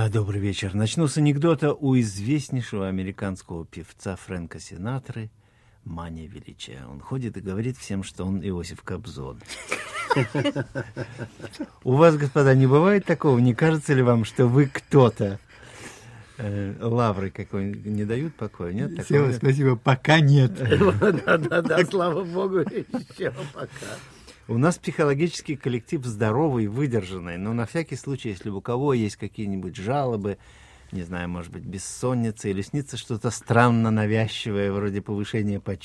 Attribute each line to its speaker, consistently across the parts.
Speaker 1: Добрый вечер. Начну с анекдота у известнейшего американского певца Фрэнка Синатры «Мания величия». Он ходит и говорит всем, что он Иосиф Кобзон. У вас, господа, не бывает такого? Не кажется ли вам, что вы кто-то? Лавры какой не дают покоя, нет?
Speaker 2: Сева, спасибо, пока нет.
Speaker 3: Да, слава богу, еще пока.
Speaker 1: У нас психологический коллектив здоровый, выдержанный, но на всякий случай, если у кого есть какие-нибудь жалобы, не знаю, может быть, бессонница или снится что-то странно навязчивое, вроде повышения в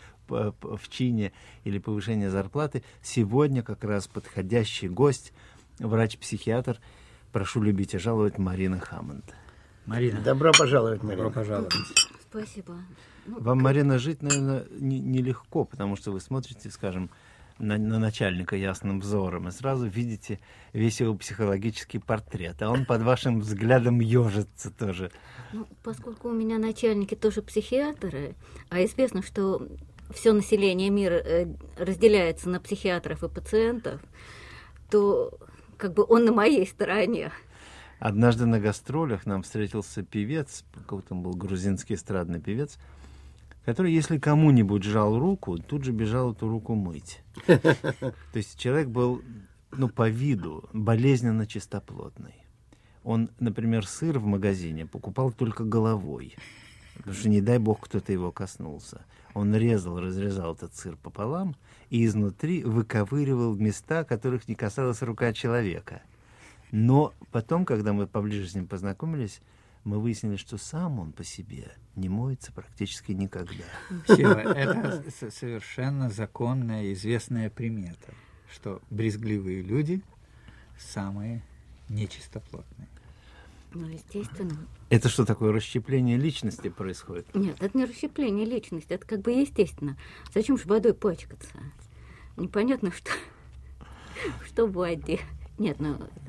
Speaker 1: чине или повышения зарплаты, сегодня как раз подходящий гость, врач-психиатр, прошу любить и жаловать, Марина Хаммонд.
Speaker 3: Марина. Добро пожаловать, Марина.
Speaker 2: Добро пожаловать.
Speaker 4: Спасибо.
Speaker 1: Вам, Марина, жить, наверное, нелегко, потому что вы смотрите, скажем, на начальника ясным взором и сразу видите весь его психологический портрет, а он под вашим взглядом ежится тоже.
Speaker 4: Поскольку у меня начальники тоже психиатры, а известно, что все население мира разделяется на психиатров и пациентов, то как бы он на моей стороне.
Speaker 1: Однажды на гастролях нам встретился певец, какой-то был грузинский эстрадный певец, который, если кому-нибудь жал руку, тут же бежал эту руку мыть. То есть человек был, по виду, болезненно чистоплотный. Он, например, сыр в магазине покупал только головой, потому что, не дай бог, кто-то его коснулся. Он разрезал этот сыр пополам и изнутри выковыривал места, которых не касалась рука человека. Но потом, когда мы поближе с ним познакомились, мы выяснили, что сам он по себе не моется практически никогда.
Speaker 2: Сева, это совершенно законная и известная примета, что брезгливые люди самые нечистоплотные.
Speaker 4: Естественно.
Speaker 1: Это что такое, расщепление личности происходит?
Speaker 4: Нет, это не расщепление личности, это как бы естественно. Зачем же водой пачкаться? Непонятно, что в воде. Нет,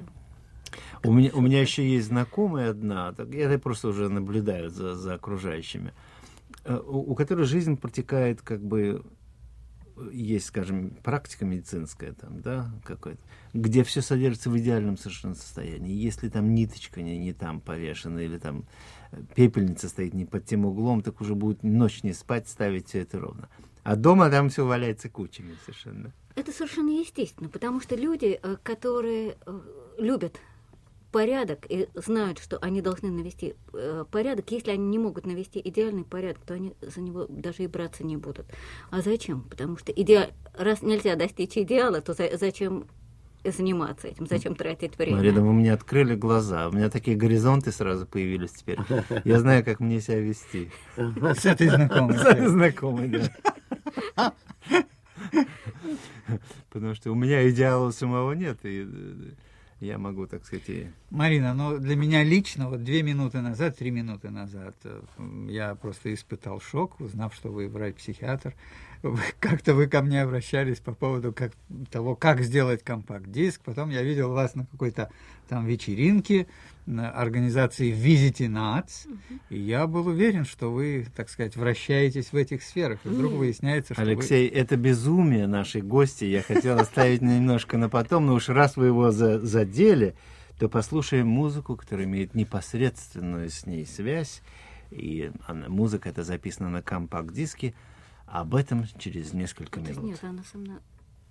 Speaker 1: У меня еще есть знакомая одна, я просто уже наблюдаю за окружающими, у которой жизнь протекает как бы, есть, скажем, практика медицинская там, да, какой-то, где все содержится в идеальном совершенно состоянии. Если там ниточка не там повешена, или там пепельница стоит не под тем углом, так уже будет ночь не спать, ставить все это ровно. А дома там все валяется кучами совершенно.
Speaker 4: Это совершенно естественно, потому что люди, которые любят порядок и знают, что они должны навести порядок, если они не могут навести идеальный порядок, то они за него даже и браться не будут. А зачем? Потому что раз нельзя достичь идеала, то зачем заниматься этим, зачем тратить время?
Speaker 1: Марина, вы мне открыли глаза, у меня такие горизонты сразу появились теперь. Я знаю, как мне себя вести.
Speaker 2: С этой знакомой.
Speaker 1: С этой знакомой, да. Потому что у меня идеала самого нет, и я могу, так сказать, и...
Speaker 2: Марина, для меня лично, 3 минуты назад, я просто испытал шок, узнав, что вы врач-психиатр. Как-то вы ко мне обращались по поводу того, как сделать компакт-диск. Потом я видел вас на какой-то там вечеринке на организации Visiting Arts, и я был уверен, что вы, так сказать, вращаетесь в этих сферах. И вдруг выясняется, что
Speaker 1: Алексей, это безумие нашей гости. Я хотел оставить немножко на потом, но уж раз вы его задели, то послушаем музыку, которая имеет непосредственную с ней связь. И музыка эта записана на компакт-диске. Об этом через несколько минут.
Speaker 4: Нет, она со мной...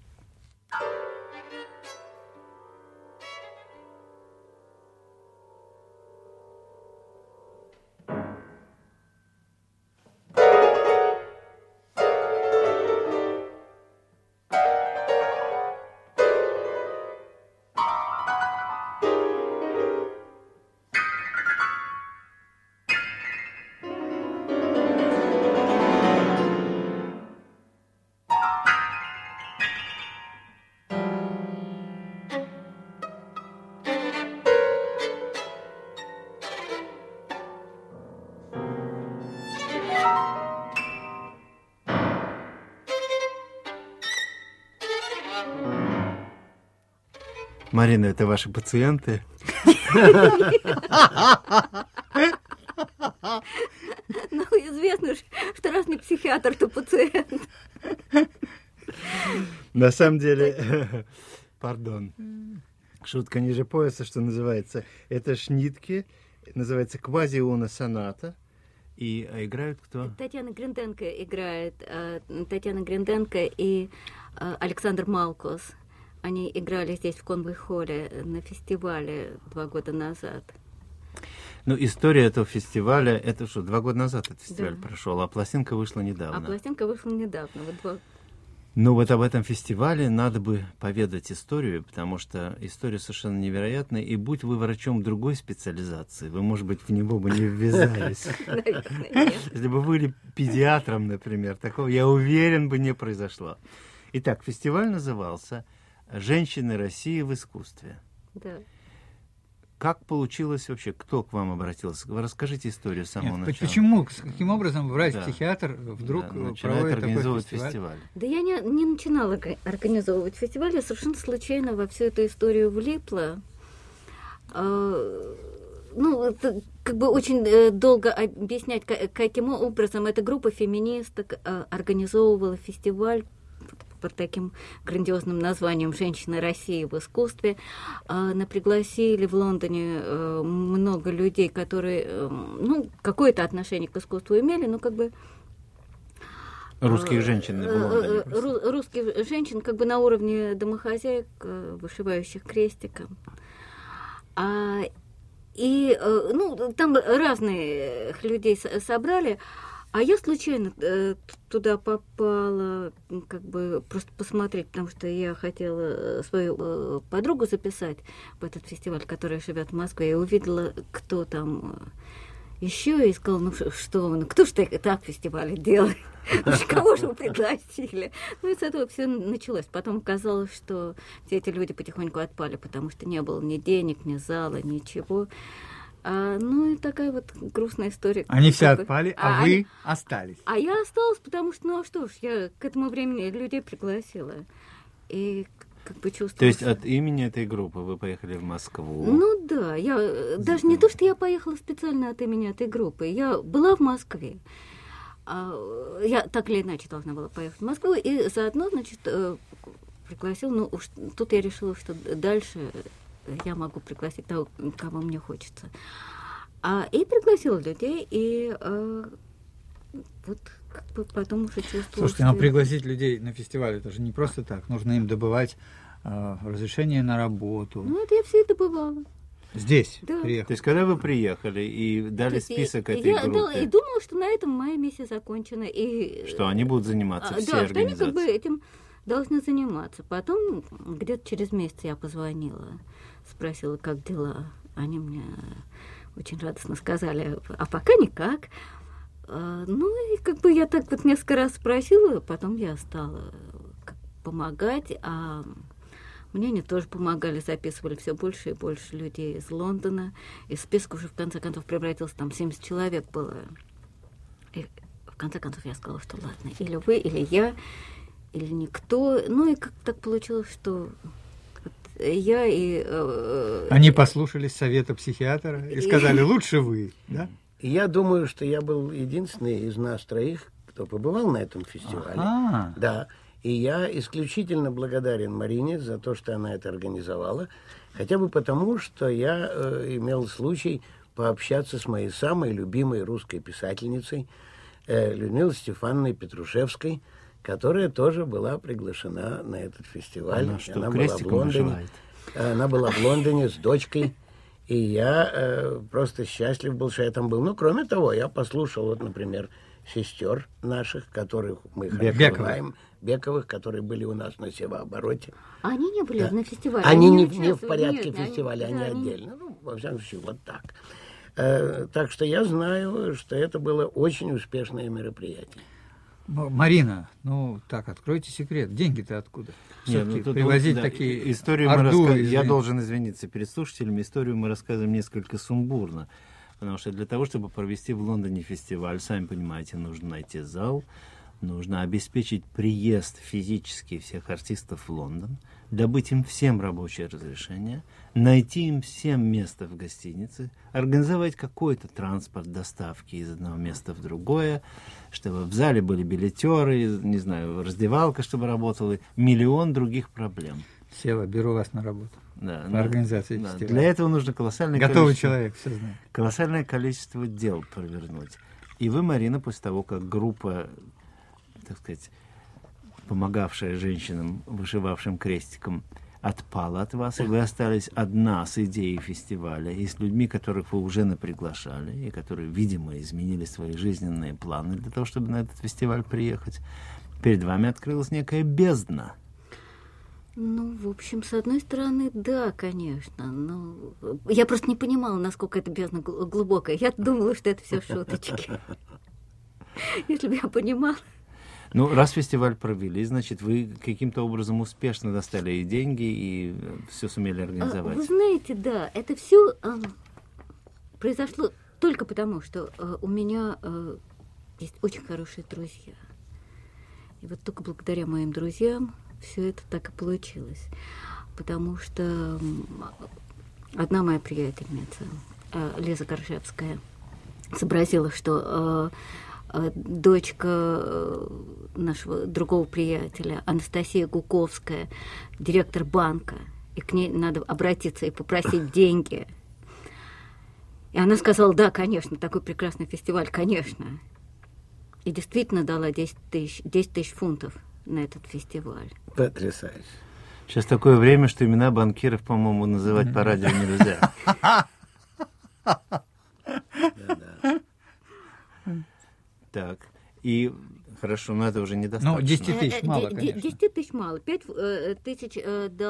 Speaker 1: Марина, это ваши пациенты?
Speaker 4: Известно, что раз не психиатр, то пациент.
Speaker 1: На самом деле, пардон. Шутка ниже пояса, что называется. Это Шнитке, называется «Квазиона соната». И играют кто?
Speaker 4: Татьяна Гринденко играет. Татьяна Гринденко и Александр Малкос. Они играли здесь в Конвой-холле на фестивале 2 года назад.
Speaker 1: Ну, история этого фестиваля, это что, 2 года назад этот фестиваль
Speaker 4: Да.
Speaker 1: прошел, а пластинка вышла недавно.
Speaker 4: А пластинка вышла недавно.
Speaker 1: Ну, вот об этом фестивале надо бы поведать историю, потому что история совершенно невероятная, и будь вы врачом другой специализации, вы, может быть, в него бы не ввязались. Если бы вы были педиатром, например, такого, я уверен, бы не произошло. Итак, фестиваль назывался «Женщины России в искусстве».
Speaker 4: Да.
Speaker 1: Как получилось вообще? Кто к вам обратился? Вы расскажите историю с самого начала.
Speaker 2: Почему? Каким образом врач-психиатр вдруг
Speaker 1: начинает организовывать
Speaker 2: такой фестиваль?
Speaker 4: Да я не начинала организовывать фестиваль, я совершенно случайно во всю эту историю влипла. Ну, это как бы очень долго объяснять, каким образом эта группа феминисток организовывала фестиваль под таким грандиозным названием «Женщины России в искусстве». Пригласили в Лондоне много людей, которые, ну, какое-то отношение к искусству имели, но как бы...
Speaker 1: Русских женщин в Лондоне.
Speaker 4: Русских женщин как бы на уровне домохозяек, вышивающих крестиком. И, ну, там разных людей собрали. А я случайно туда попала, как бы просто посмотреть, потому что я хотела свою подругу записать в этот фестиваль, которая живет в Москве. Я увидела, кто там еще, и сказала, ну что вы, кто ж так фестивали делает? Кого же вы пригласили? Ну и с этого все началось. Потом оказалось, что все эти люди потихоньку отпали, потому что не было ни денег, ни зала, ничего. Ну и такая вот грустная история.
Speaker 2: Они все отпали, а вы остались.
Speaker 4: А я осталась, потому что, ну а что ж, я к этому времени людей пригласила. И как бы чувствовала...
Speaker 1: То есть от имени этой группы вы поехали в Москву?
Speaker 4: Ну да, я даже не то, что я поехала специально от имени этой группы. Я была в Москве. Я так или иначе должна была поехать в Москву. И заодно, значит, пригласила, ну уж тут я решила, что дальше... я могу пригласить того, кого мне хочется. И пригласила людей, и вот как бы потом уже чувствовала...
Speaker 2: Слушайте, но пригласить людей на фестиваль, это же не просто так. Нужно им добывать разрешение на работу.
Speaker 4: Ну, это я все это добывала.
Speaker 2: Здесь
Speaker 4: Да.
Speaker 2: приехали.
Speaker 1: То есть, когда вы приехали и дали список этой группы...
Speaker 4: И думала, что на этом моя миссия закончена. И,
Speaker 1: что они будут заниматься все
Speaker 4: да,
Speaker 1: организации.
Speaker 4: что они как бы этим должны заниматься. Потом, где-то через месяц я позвонила, спросила, как дела. Они мне очень радостно сказали, а пока никак. Ну, и как бы я так вот несколько раз спросила, потом я стала помогать, а мне они тоже помогали, записывали все больше и больше людей из Лондона. И список уже в конце концов превратился, там 70 человек было. И в конце концов я сказала, что ладно, или вы, или я, или никто. Ну и как так получилось, что я и...
Speaker 2: Они послушались совета психиатра и сказали, лучше вы, да?
Speaker 3: Я думаю, что я был единственный из нас троих, кто побывал на этом фестивале.
Speaker 2: Ага.
Speaker 3: Да. И я исключительно благодарен Марине за то, что она это организовала. Хотя бы потому, что я имел случай пообщаться с моей самой любимой русской писательницей Людмилой Стефановной Петрушевской, которая тоже была приглашена на этот фестиваль.
Speaker 1: Она что,
Speaker 3: была в
Speaker 1: крестиком
Speaker 3: Лондоне.
Speaker 1: вышивает?
Speaker 3: Она была в Лондоне с дочкой. И я просто счастлив был, что я там был. Ну, кроме того, я послушал, вот, например, сестер наших, которых мы знаем, Бековых, которые были у нас на севообороте.
Speaker 4: Они не были на фестивале.
Speaker 3: Они не в порядке фестиваля, они отдельно. Ну, во всяком случае, вот так. Так что я знаю, что это было очень успешное мероприятие.
Speaker 2: Марина, ну так, откройте секрет. Деньги-то откуда? Привозить такие
Speaker 1: историю я должен извиниться перед слушателями. Историю мы рассказываем несколько сумбурно. Потому что для того, чтобы провести в Лондоне фестиваль, сами понимаете, нужно найти зал, нужно обеспечить приезд физически всех артистов в Лондон, добыть им всем рабочее разрешение, найти им всем место в гостинице, организовать какой-то транспорт доставки из одного места в другое, чтобы в зале были билетеры, не знаю, раздевалка, чтобы работала, миллион других проблем.
Speaker 2: Сева, беру вас на работу.
Speaker 1: Да,
Speaker 2: По организации
Speaker 1: да.
Speaker 2: фестиваля.
Speaker 1: Для этого нужно колоссальное
Speaker 2: Готовый
Speaker 1: количество,
Speaker 2: человек, все знает.
Speaker 1: колоссальное количество дел провернуть. И вы, Марина, после того, как группа, так сказать, помогавшая женщинам, вышивавшим крестиком, отпала от вас, и вы остались одна с идеей фестиваля, и с людьми, которых вы уже наприглашали, и которые, видимо, изменили свои жизненные планы для того, чтобы на этот фестиваль приехать, перед вами открылась некая бездна.
Speaker 4: Ну, в общем, с одной стороны, да, конечно. Но я просто не понимала, насколько это бездна глубокая. Я думала, что это все шуточки. Если бы я понимала.
Speaker 1: Ну, раз фестиваль провели, значит, вы каким-то образом успешно достали и деньги, и все сумели организовать.
Speaker 4: Вы знаете, да, это все произошло только потому, что у меня есть очень хорошие друзья. И вот только благодаря моим друзьям все это так и получилось. Потому что одна моя приятельница, Лиза Коржевская, сообразила, что дочка нашего другого приятеля, Анастасия Гуковская, директор банка, и к ней надо обратиться и попросить деньги. И она сказала, да, конечно, такой прекрасный фестиваль, конечно. И действительно дала 10 тысяч фунтов на этот фестиваль.
Speaker 3: Потрясающе.
Speaker 1: Сейчас такое время, что имена банкиров, по-моему, называть по радио нельзя. Так, и хорошо, но это уже недостаточно.
Speaker 2: Ну, 10 тысяч мало, конечно.
Speaker 4: 10 тысяч мало. 5 тысяч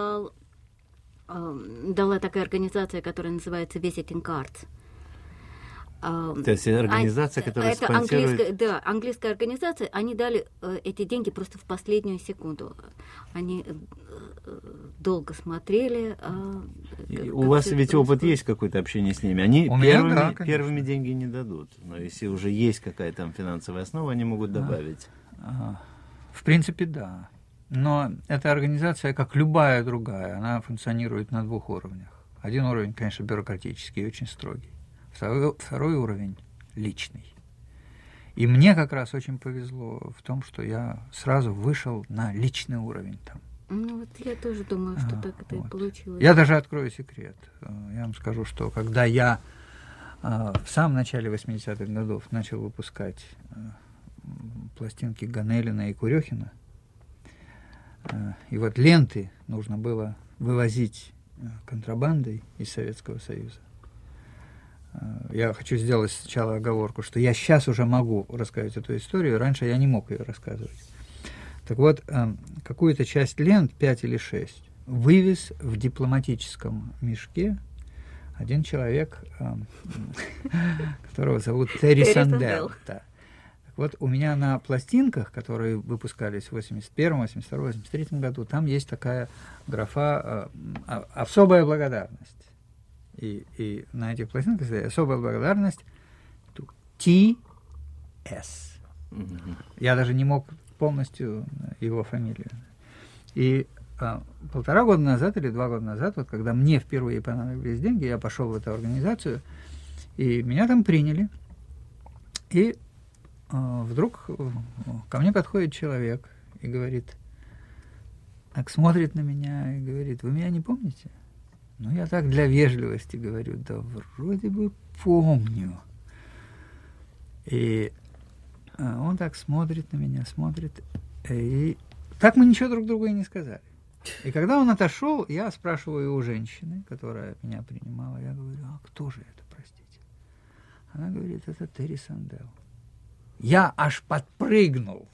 Speaker 4: дала такая организация, которая называется Visiting Cards.
Speaker 1: То есть организация, которая
Speaker 4: это
Speaker 1: спонсирует...
Speaker 4: английская организация, они дали эти деньги просто в последнюю секунду. Они долго смотрели.
Speaker 1: У вас ведь опыт есть какой-то общение с ними. Они первыми деньги не дадут. Но если уже есть какая-то там финансовая основа, они могут добавить.
Speaker 2: В принципе, да. Но эта организация, как любая другая, она функционирует на 2 уровнях. Один уровень, конечно, бюрократический, очень строгий. Второй уровень личный. И мне как раз очень повезло в том, что я сразу вышел на личный уровень там.
Speaker 4: Ну вот я тоже думаю, что так это и получилось.
Speaker 2: Я даже открою секрет. Я вам скажу, что когда я в самом начале 80-х годов начал выпускать пластинки Ганелина и Курехина, и вот ленты нужно было вывозить контрабандой из Советского Союза. Я хочу сделать сначала оговорку, что я сейчас уже могу рассказать эту историю, раньше я не мог ее рассказывать. Так вот, какую-то часть лент, 5 или 6, вывез в дипломатическом мешке один человек, которого зовут Терри Сандел. Так вот, у меня на пластинках, которые выпускались в 81, 82, 83 году, там есть такая графа «Особая благодарность». И на этих пластинках стоит особая благодарность Т.С. Я даже не мог полностью его фамилию. И 1,5 года назад или 2 года назад, вот когда мне впервые понадобились деньги, я пошел в эту организацию, и меня там приняли. И вдруг ко мне подходит человек и говорит, так смотрит на меня и говорит, вы меня не помните? Ну, я так для вежливости говорю, да вроде бы помню. И он так смотрит на меня, смотрит, и так мы ничего друг другу и не сказали. И когда он отошел, я спрашиваю у женщины, которая меня принимала, я говорю, а кто же это, простите? Она говорит, это Терри Сандел. Я аж подпрыгнул.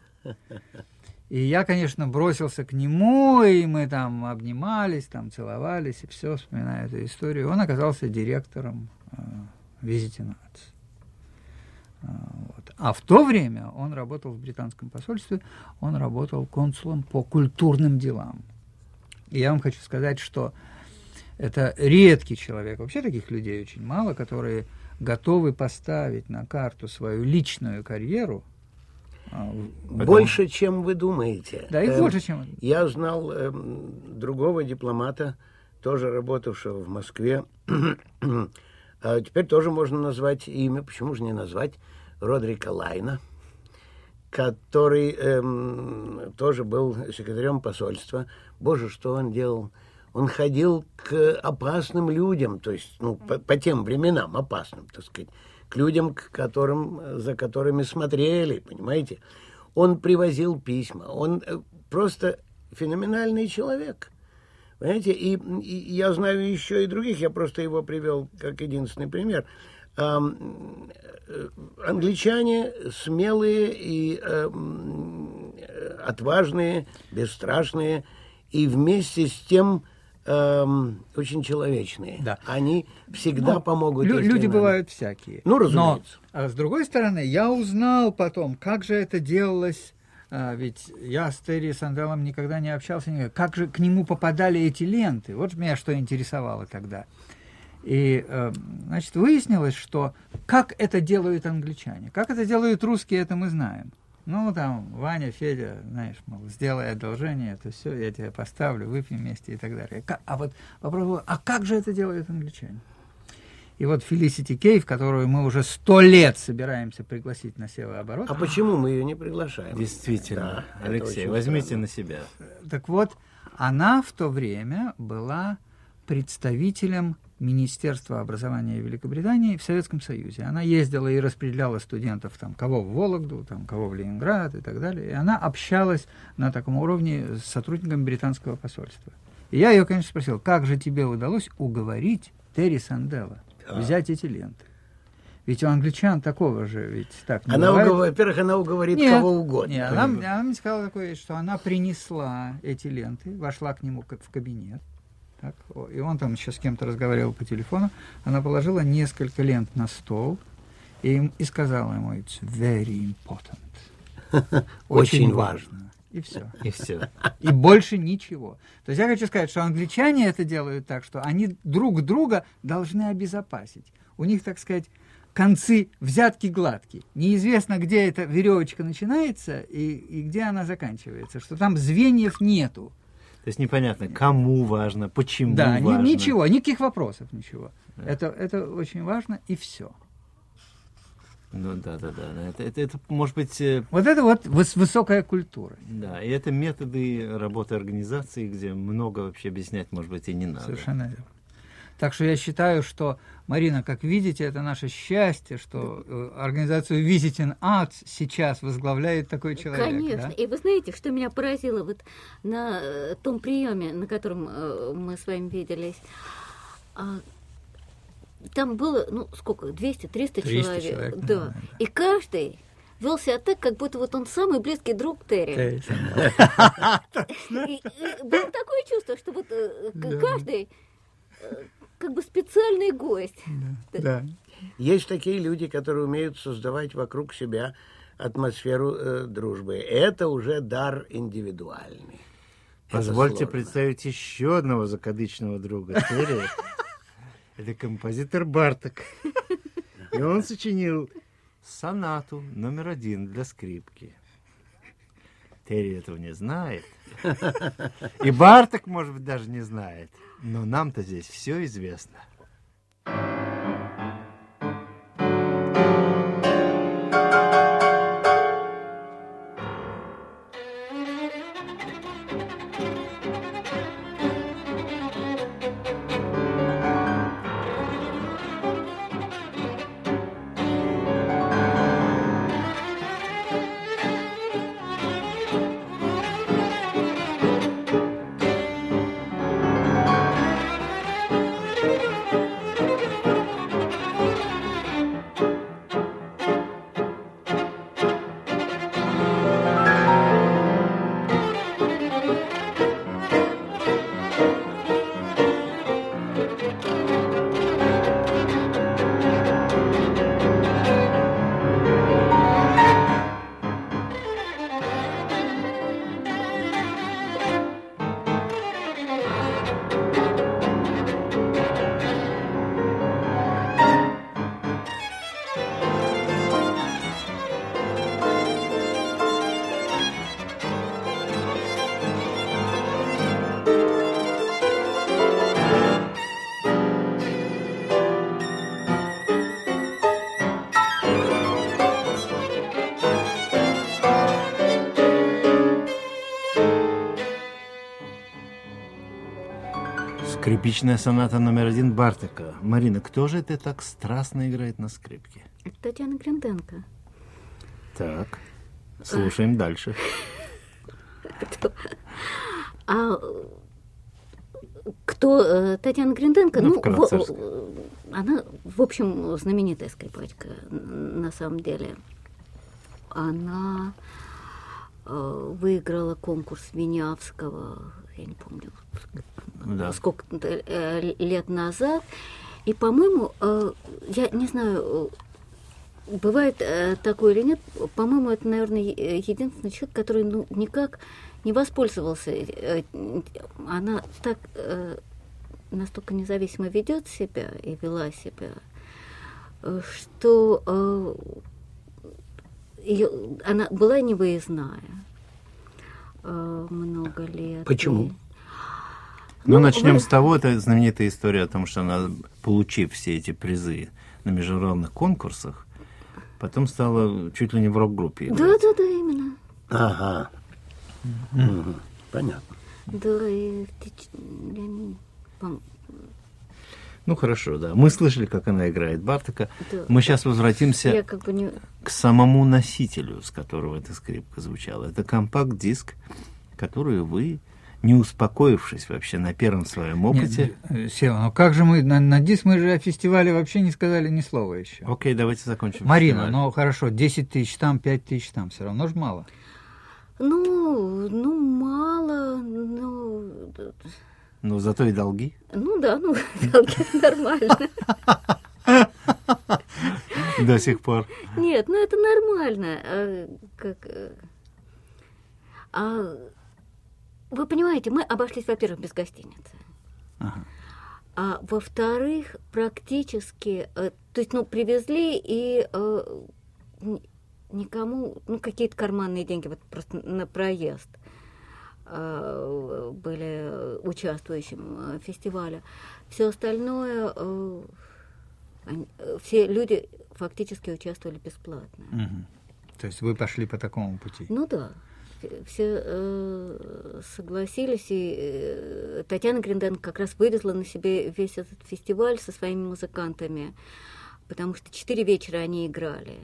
Speaker 2: И я, конечно, бросился к нему, и мы там обнимались, там целовались, и все, вспоминая эту историю. Он оказался директором Visiting Arts. Вот. А в то время он работал в британском посольстве, он работал консулом по культурным делам. И я вам хочу сказать, что это редкий человек, вообще таких людей очень мало, которые готовы поставить на карту свою личную карьеру.
Speaker 3: Больше, чем вы думаете.
Speaker 2: Да, и больше, чем...
Speaker 3: Я знал другого дипломата, тоже работавшего в Москве. Теперь тоже можно назвать имя, почему же не назвать, Родрика Лайна. который тоже был секретарем посольства. Боже, что он делал? Он ходил к опасным людям, то есть по тем временам опасным, так сказать, к людям, за которыми смотрели, понимаете? Он привозил письма, он просто феноменальный человек. Понимаете, и я знаю еще и других, я просто его привел как единственный пример. Англичане смелые и отважные, бесстрашные, и вместе с тем очень человечные.
Speaker 2: Да.
Speaker 3: Они всегда помогут.
Speaker 2: Люди бывают всякие.
Speaker 3: Ну, разумеется.
Speaker 2: Но, с другой стороны, я узнал потом, как же это делалось. Ведь я с Терри Санделлом никогда не общался, как же к нему попадали эти ленты. Вот меня что интересовало тогда. И, значит, выяснилось, что как это делают англичане, как это делают русские, это мы знаем. Ну, там, Ваня, Федя, знаешь, мол, сделай одолжение, это все, я тебя поставлю, выпьем вместе и так далее. А вот попробую, а как же это делают англичане? И вот Фелисити Кейв, которую мы уже 100 лет собираемся пригласить на Севооборот.
Speaker 3: А почему мы ее не приглашаем?
Speaker 1: Действительно,
Speaker 3: Да,
Speaker 1: Алексей, возьмите на себя.
Speaker 2: Так вот, она в то время была представителем Министерства образования Великобритании в Советском Союзе. Она ездила и распределяла студентов, там, кого в Вологду, там, кого в Ленинград и так далее. И она общалась на таком уровне с сотрудниками британского посольства. И я ее, конечно, спросил, как же тебе удалось уговорить Терри Санделла взять эти ленты? Ведь у англичан такого же ведь так не бывает.
Speaker 3: Во-первых, она уговорит кого угодно.
Speaker 2: Нет, она мне сказала такое, что она принесла эти ленты, вошла к нему в кабинет. Так, и он там еще с кем-то разговаривал по телефону. Она положила несколько лент на стол и сказала ему: «It's very important». Очень важно. И все.
Speaker 1: И все.
Speaker 2: И больше ничего. То есть я хочу сказать, что англичане это делают так, что они друг друга должны обезопасить. У них, так сказать, концы взятки гладкие. Неизвестно, где эта веревочка начинается и где она заканчивается. Что там звеньев нету.
Speaker 1: То есть непонятно, кому важно, почему
Speaker 2: важно. Да, ничего, никаких вопросов, ничего. Да. Это очень важно, и все.
Speaker 1: Ну да. Это может быть...
Speaker 2: Вот это вот высокая культура.
Speaker 1: Да, и это методы работы организации, где много вообще объяснять, может быть, и не надо.
Speaker 2: Совершенно верно. Так что я считаю, что, Марина, как видите, это наше счастье, что организацию Visiting Arts сейчас возглавляет такой человек.
Speaker 4: Конечно. Да? И вы знаете, что меня поразило вот на том приеме, на котором мы с вами виделись, там было, 200-300 человек. Да. И каждый вел себя так, как будто вот он самый близкий друг Терри. Было такое чувство, что вот каждый как бы специальный гость.
Speaker 2: Да.
Speaker 3: Есть такие люди, которые умеют создавать вокруг себя атмосферу дружбы. Это уже дар индивидуальный.
Speaker 1: Позвольте представить еще одного закадычного друга Терри. Это композитор Барток. И он сочинил сонату номер 1 для скрипки. Терри этого не знает. И Барток, может быть, даже не знает. Но нам-то здесь все известно. Скрипичная соната номер 1 Бартока. Марина, кто же это так страстно играет на скрипке?
Speaker 4: Это Татьяна Гриненко.
Speaker 1: Так, слушаем дальше.
Speaker 4: Кто Татьяна Гриненко?
Speaker 1: Ну, вкратце.
Speaker 4: Она, в общем, знаменитая скрипачка на самом деле. Она выиграла конкурс Винявского, я не помню, сколько лет назад. И, по-моему, я не знаю, бывает такое или нет, по-моему, это, наверное, единственный человек, который никак не воспользовался. Она так настолько независимо ведет себя и вела себя, что она была невыездная много лет.
Speaker 3: Почему?
Speaker 1: Начнем с того, это знаменитая история о том, что она, получив все эти призы на международных конкурсах, потом стала чуть ли не в рок-группе играть.
Speaker 4: Да, именно.
Speaker 3: Ага. Понятно.
Speaker 4: Да, и
Speaker 1: хорошо, да. Мы слышали, как она играет Бартока.
Speaker 4: Да.
Speaker 1: Мы сейчас возвратимся
Speaker 4: не...
Speaker 1: к самому носителю, с которого эта скрипка звучала. Это компакт-диск, который вы, не успокоившись вообще на первом своем опыте...
Speaker 2: Сева, ну как же мы на диск, мы же о фестивале вообще не сказали ни слова еще.
Speaker 1: Окей, давайте закончим.
Speaker 2: Марина,
Speaker 1: фестиваль.
Speaker 2: ну хорошо, 10 тысяч там, 5 тысяч там, все равно же мало.
Speaker 4: Мало,
Speaker 1: Но зато и долги.
Speaker 4: долги нормально.
Speaker 1: До сих пор.
Speaker 4: Нет, это нормально. Вы понимаете, мы обошлись, во-первых, без гостиницы.
Speaker 2: Ага.
Speaker 4: А во-вторых, практически, то есть, привезли и никому, какие-то карманные деньги вот просто на проезд были участвующим в фестивале. Все остальное, все люди фактически участвовали бесплатно.
Speaker 2: Угу. То есть вы пошли по такому пути?
Speaker 4: Да. Все согласились, и Татьяна Гриненко как раз вывезла на себе весь этот фестиваль со своими музыкантами, потому что 4 вечера они играли.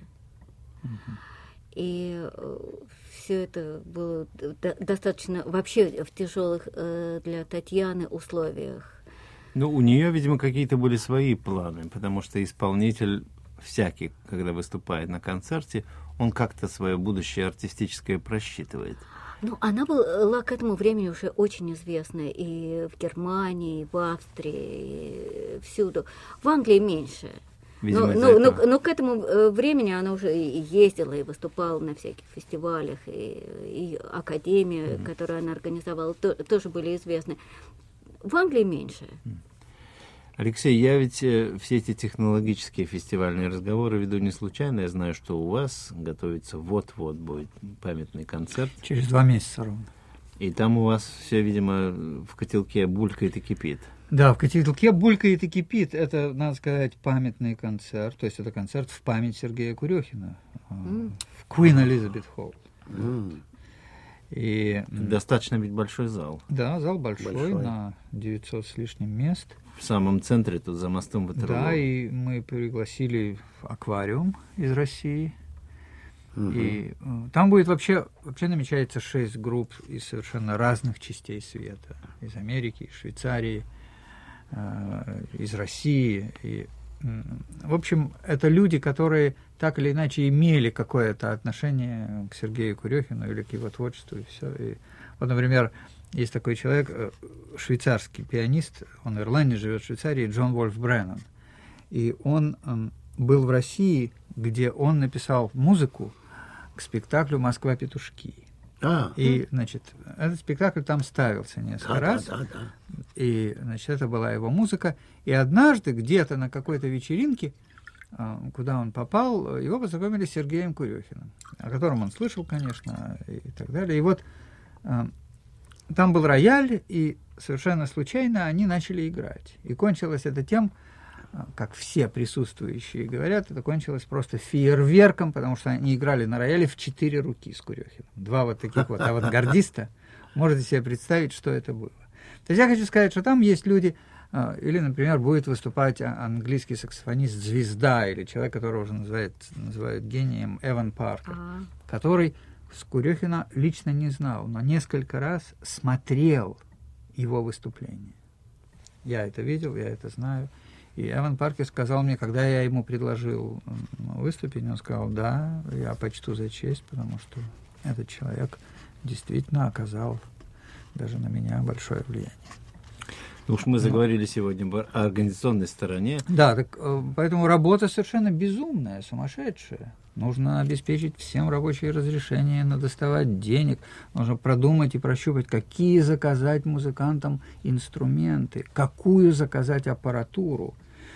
Speaker 4: И все это было достаточно вообще в тяжелых для Татьяны условиях.
Speaker 1: У нее, видимо, какие-то были свои планы, потому что исполнитель всякий, когда выступает на концерте, он как-то свое будущее артистическое просчитывает.
Speaker 4: Она была к этому времени уже очень известна и в Германии, и в Австрии, и всюду. В Англии меньше. Но к этому времени она уже и ездила, и выступала на всяких фестивалях, и академия, которую она организовала, тоже были известны. В Англии меньше.
Speaker 1: Алексей, я ведь все эти технологические фестивальные разговоры веду не случайно. Я знаю, что у вас готовится вот-вот будет памятный концерт.
Speaker 2: Через 2 месяца ровно.
Speaker 1: И там у вас все, видимо, в котелке булькает и кипит.
Speaker 2: Да, в котелке булькает и кипит. Это, надо сказать, памятный концерт. То есть это концерт в память Сергея Курехина в Queen Elizabeth Hall. И
Speaker 1: достаточно ведь большой зал.
Speaker 2: Да, зал большой. На 900 с лишним мест.
Speaker 1: В самом центре, тут за мостом Ватерлоо.
Speaker 2: Да, и мы пригласили аквариум из России. И там будет вообще намечается 6 групп из совершенно разных частей света. Из Америки, из Швейцарии, из России. И, в общем, это люди, которые так или иначе имели какое-то отношение к Сергею Курехину или к его творчеству. И все. И вот, например, есть такой человек, швейцарский пианист, он ирландец, живет в Швейцарии, Джон Вольф Бреннан. И он был в России, где он написал музыку к спектаклю «Москва-петушки». И, значит, этот спектакль там ставился несколько раз. И, значит, это была его музыка. И однажды где-то на какой-то вечеринке, куда он попал, его познакомили с Сергеем Курехиным, о котором он слышал, конечно, и так далее. И вот там был рояль, и совершенно случайно они начали играть. И кончилось это тем, как все присутствующие говорят, это кончилось просто фейерверком, потому что они играли на рояле в 4 руки с Курехиным. 2 вот таких вот авангардиста. Можете себе представить, что это было. То есть я хочу сказать, что там есть люди, или, например, будет выступать английский саксофонист «Звезда», или человек, которого уже называют гением, Эван Паркер, который Скурехина лично не знал, но несколько раз смотрел его выступление. Я это видел, я это знаю. И Эван Паркер сказал мне, когда я ему предложил выступить, он сказал, да, я почту за честь, потому что этот человек действительно оказал даже на меня большое влияние.
Speaker 1: Уж мы заговорили сегодня о организационной стороне.
Speaker 2: Да, так, поэтому работа совершенно безумная, сумасшедшая. Нужно обеспечить всем рабочие разрешения, надо доставать денег, нужно продумать и прощупать, какие заказать музыкантам инструменты, какую заказать аппаратуру.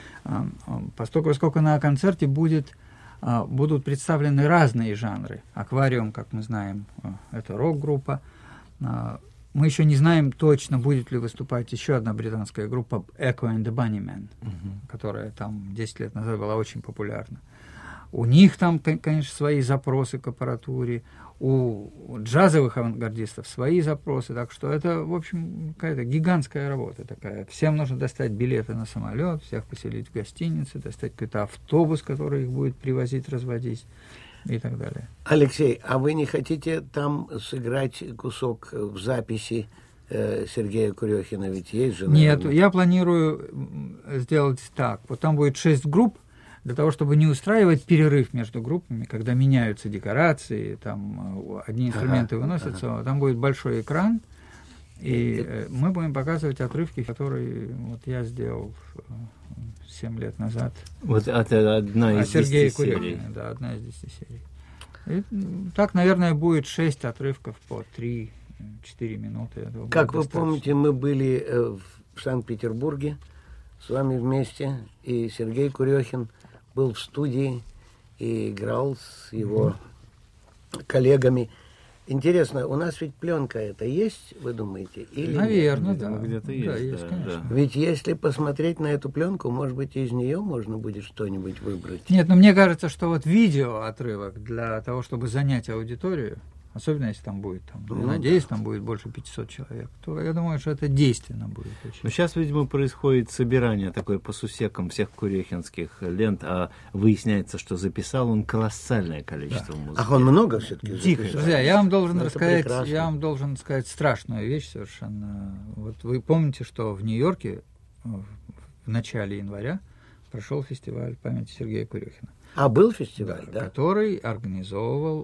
Speaker 2: Поскольку на концерте будут представлены разные жанры. «Аквариум», как мы знаем, это рок-группа. Мы еще не знаем точно, будет ли выступать еще одна британская группа Echo and the Bunnymen, которая там 10 лет назад была очень популярна. У них там, конечно, свои запросы к аппаратуре, у джазовых авангардистов свои запросы, так что это, в общем, какая-то гигантская работа такая. Всем нужно достать билеты на самолет, всех поселить в гостинице, достать какой-то автобус, который их будет привозить, развозить и так далее.
Speaker 3: Алексей, а вы не хотите там сыграть кусок в записи Сергея Курехина? Ведь есть же, наверное...
Speaker 2: Нет, я планирую сделать так. Вот там будет 6 групп, для того, чтобы не устраивать перерыв между группами, когда меняются декорации, там одни инструменты выносятся, там будет большой экран, и мы будем показывать отрывки, которые вот я сделал 7 лет назад.
Speaker 1: Вот это одна из 10 серий.
Speaker 2: Да, одна из 10 серий. И так, наверное, будет 6 отрывков по 3-4 минуты.
Speaker 3: Как вы помните, мы были в Санкт-Петербурге с вами вместе, и Сергей Курехин был в студии и играл с его коллегами. Интересно, у нас ведь пленка это есть, вы думаете? Или
Speaker 2: наверное,
Speaker 1: да. Где-то есть,
Speaker 2: да, есть, конечно.
Speaker 1: Да.
Speaker 3: Ведь если посмотреть на эту пленку, может быть, из нее можно будет что-нибудь выбрать.
Speaker 2: Нет, но мне кажется, что вот видеоотрывок для того, чтобы занять аудиторию, особенно если там будет, я надеюсь, там будет больше 500 человек, то я думаю, что это действенно будет очень.
Speaker 1: Но сейчас, видимо, происходит собирание такое по сусекам всех курехинских лент, а выясняется, что записал он колоссальное количество музыки.
Speaker 3: Ах, он много все-таки записал.
Speaker 2: Друзья, я вам должен
Speaker 3: прекрасно.
Speaker 2: сказать страшную вещь совершенно. Вот вы помните, что в Нью-Йорке в начале января прошел фестиваль памяти Сергея Курехина.
Speaker 3: А был фестиваль, да?
Speaker 2: Который организовывал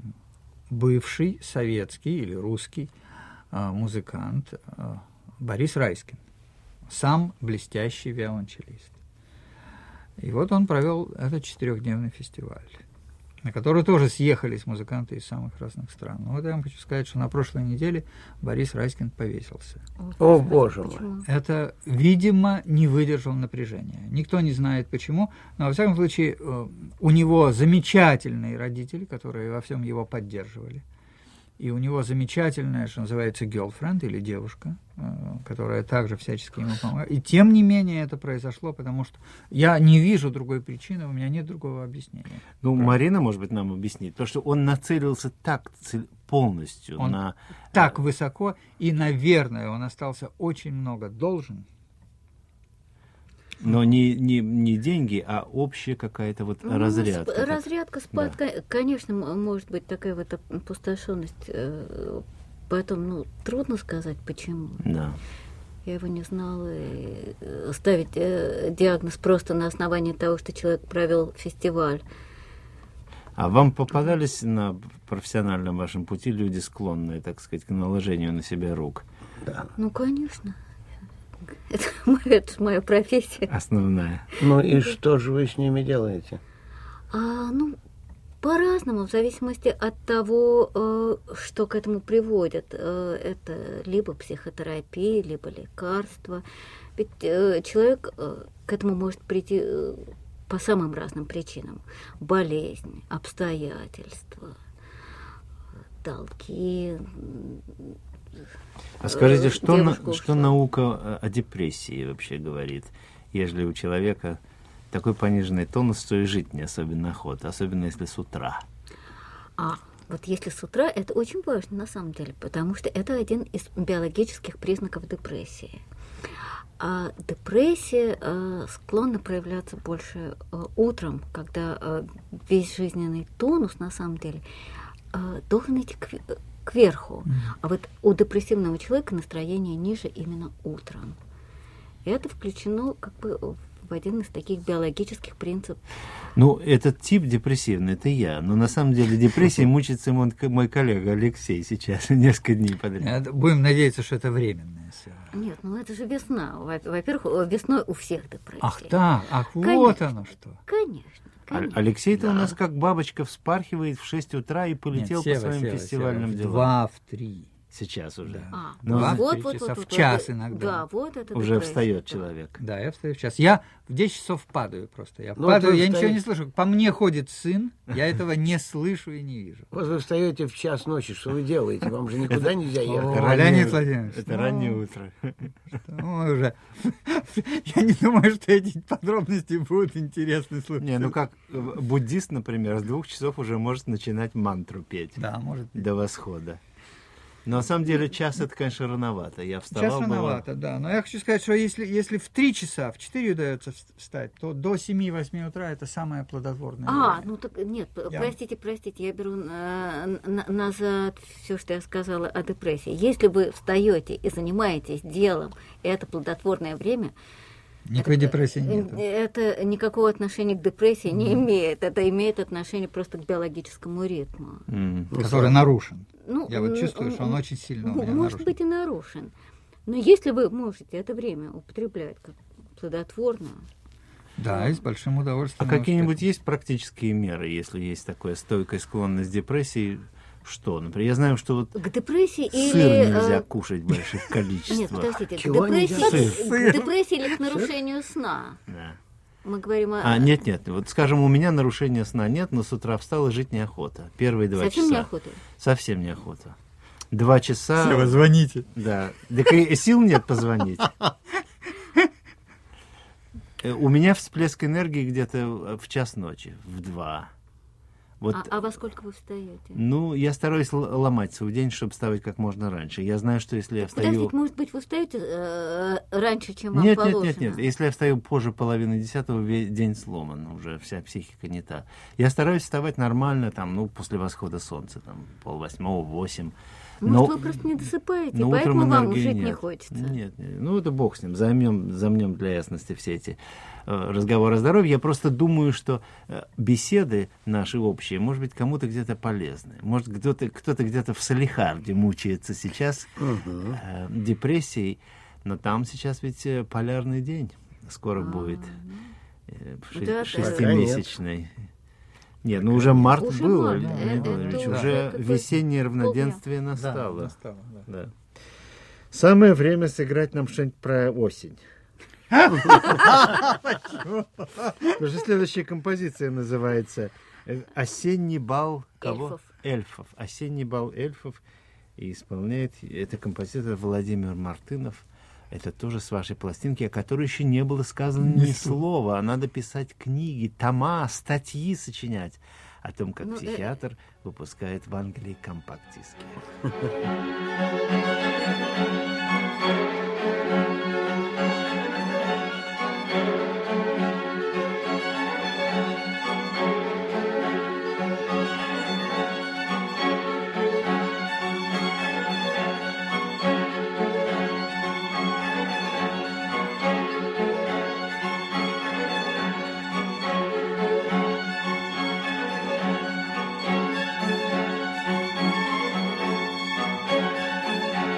Speaker 2: бывший советский или русский музыкант Борис Райскин, сам блестящий виолончелист. И вот он провел этот 4-дневный фестиваль, на который тоже съехались музыканты из самых разных стран. Но вот я вам хочу сказать, что на прошлой неделе Борис Райскин повесился.
Speaker 3: О, боже мой.
Speaker 2: Это, видимо, не выдержал напряжения. Никто не знает почему, но, во всяком случае, у него замечательные родители, которые во всем его поддерживали. И у него замечательная, что называется, girlfriend или девушка, которая также всячески ему помогает. И тем не менее это произошло, потому что я не вижу другой причины, у меня нет другого объяснения.
Speaker 1: Ну, Марина, может быть, нам объяснит. Потому что он нацелился так полностью
Speaker 2: он
Speaker 1: на...
Speaker 2: так высоко, и, наверное, он остался очень много должен.
Speaker 1: Но не деньги, а общая какая-то вот разрядка.
Speaker 4: Разрядка, спад, да. Конечно, может быть такая вот опустошенность. Поэтому, трудно сказать, почему.
Speaker 1: Да.
Speaker 4: Я его не знала. И ставить диагноз просто на основании того, что человек провел фестиваль.
Speaker 2: А
Speaker 1: вам попадались на профессиональном вашем пути люди, склонные, так сказать, к наложению на себя рук?
Speaker 3: Да.
Speaker 4: Ну, конечно. Это моя профессия.
Speaker 1: Основная.
Speaker 3: Ну и что же вы с ними делаете?
Speaker 4: По-разному, в зависимости от того, что к этому приводит. Это либо психотерапия, либо лекарства. Ведь человек к этому может прийти по самым разным причинам. Болезнь, обстоятельства, долги.
Speaker 1: А скажите, что наука о депрессии вообще говорит, если у человека такой пониженный тонус, что и жить не особенно охота, особенно если с утра?
Speaker 4: Вот если с утра, это очень важно на самом деле, потому что это один из биологических признаков депрессии. А депрессия склонна проявляться больше утром, когда весь жизненный тонус на самом деле должен идти кверху. А вот у депрессивного человека настроение ниже именно утром. И это включено как бы в один из таких биологических принципов.
Speaker 1: Ну, этот тип депрессивный, это я. Но на самом деле депрессией мучится мой коллега Алексей сейчас несколько дней подряд.
Speaker 2: Будем надеяться, что это временное.
Speaker 4: Нет, ну это же весна. Во-первых, весной у всех депрессия.
Speaker 2: Ах так, вот
Speaker 4: Конечно.
Speaker 2: оно что.
Speaker 4: Конечно.
Speaker 1: Алексей-то у нас как бабочка вспархивает в 6 утра и полетел по своим фестивальным делам.
Speaker 2: 2, в 3.
Speaker 1: Сейчас уже.
Speaker 2: Да.
Speaker 1: Ну,
Speaker 2: Два,
Speaker 4: вот,
Speaker 2: три
Speaker 4: вот,
Speaker 2: часа
Speaker 4: вот,
Speaker 2: в час
Speaker 4: вот,
Speaker 2: иногда.
Speaker 4: Да, вот это
Speaker 1: Уже
Speaker 4: депрессия,
Speaker 1: встает
Speaker 4: да.
Speaker 1: человек.
Speaker 2: Да, я встаю в час. Я в 10 часов падаю просто. Я
Speaker 3: Ну,
Speaker 2: падаю,
Speaker 3: вы
Speaker 2: я ничего
Speaker 3: встаете.
Speaker 2: не слышу. По мне ходит сын, я этого не слышу и не вижу.
Speaker 3: Вот вы встаете в час ночи, что вы делаете? Вам же никуда нельзя
Speaker 2: О,
Speaker 3: ехать.
Speaker 2: Леонид Владимирович,
Speaker 1: Это раннее утро.
Speaker 2: ну, уже. Я не думаю, что эти подробности будут интересны слушать.
Speaker 1: Не, ну как буддист, например, с 2 часов уже может начинать мантру петь
Speaker 2: Да, может быть.
Speaker 1: до восхода. Но на самом деле час это, конечно, рановато. Я вставал.
Speaker 2: Сейчас рановато, да. Но я хочу сказать, что если в 3 часа, в 4 удается встать, то до 7-8 утра это самое плодотворное время.
Speaker 4: Ну так нет,
Speaker 2: Я-
Speaker 4: простите, я беру назад все, что я сказала о депрессии. Если вы встаете и занимаетесь делом, и это плодотворное время,
Speaker 2: Никакой депрессии нет.
Speaker 4: это никакого отношения к депрессии не имеет. Это имеет отношение просто к биологическому ритму.
Speaker 2: Который нарушен.
Speaker 4: Ну,
Speaker 2: Я вот чувствую, что он очень сильно у меня
Speaker 4: может
Speaker 2: нарушен.
Speaker 4: быть и нарушен. Но если вы можете это время употреблять как плодотворно,
Speaker 2: Да, и с большим
Speaker 1: А
Speaker 2: удовольствием.
Speaker 1: какие-нибудь есть практические меры, если есть такая стойкая склонность к депрессии? Что, например, я знаю, что вот
Speaker 4: к депрессии
Speaker 1: сыр
Speaker 4: или...
Speaker 1: нельзя кушать в больших
Speaker 4: Нет,
Speaker 1: количествах.
Speaker 4: подождите,
Speaker 3: Чего нельзя?
Speaker 4: к депрессии или к нарушению сна?
Speaker 1: Да.
Speaker 4: Мы говорим о...
Speaker 1: Нет, вот, скажем, у меня нарушения сна нет, но с утра встал и жить неохота. Первые 2
Speaker 4: Совсем
Speaker 1: часа.
Speaker 4: неохота?
Speaker 1: Совсем неохота. 2 часа...
Speaker 2: Сева, звоните.
Speaker 1: Да. Так и сил нет позвонить. У меня всплеск энергии где-то в час ночи, в 2. Вот,
Speaker 4: А во сколько вы встаете?
Speaker 1: ну, я стараюсь ломать свой день, чтобы вставать как можно раньше. Я знаю, что если я встаю...
Speaker 4: Подождите, может быть, вы встаете раньше, чем вам
Speaker 1: Нет,
Speaker 4: положено?
Speaker 1: нет. Если я встаю позже 9:30, день сломан, уже вся психика не та. Я стараюсь вставать нормально, после восхода солнца, 7:30, 8.
Speaker 4: Может, вы просто не досыпаете,
Speaker 1: но
Speaker 4: поэтому
Speaker 1: утром
Speaker 4: вам
Speaker 1: энергии
Speaker 4: жить не
Speaker 1: нет.
Speaker 4: хочется?
Speaker 1: Нет, ну это бог с ним. Замнем для ясности все эти разговоры о здоровье. Я просто думаю, что беседы наши общие, может быть, кому-то где-то полезны. Может, кто-то где-то в Салихарде мучается сейчас депрессией, но там сейчас ведь полярный день скоро будет.
Speaker 4: Да,
Speaker 1: Шестимесячный. Нет, ну уже март
Speaker 4: Уже
Speaker 1: был,
Speaker 4: март,
Speaker 1: Леонид
Speaker 4: это
Speaker 1: Владимирович,
Speaker 4: уже
Speaker 1: уже
Speaker 4: какое-то
Speaker 1: весеннее
Speaker 4: полдня.
Speaker 1: равноденствие настало.
Speaker 2: Настало, да.
Speaker 1: Да. Самое время сыграть нам что-нибудь про осень. Потому что следующая композиция называется «Осенний бал кого? Эльфов. «Осенний бал эльфов». И исполняет это композитор Владимир Мартынов. Это тоже с вашей пластинки, о которой еще не было сказано ни слова. А надо писать книги, тома, статьи сочинять о том, как психиатр выпускает в Англии компакт-диски.
Speaker 5: Thank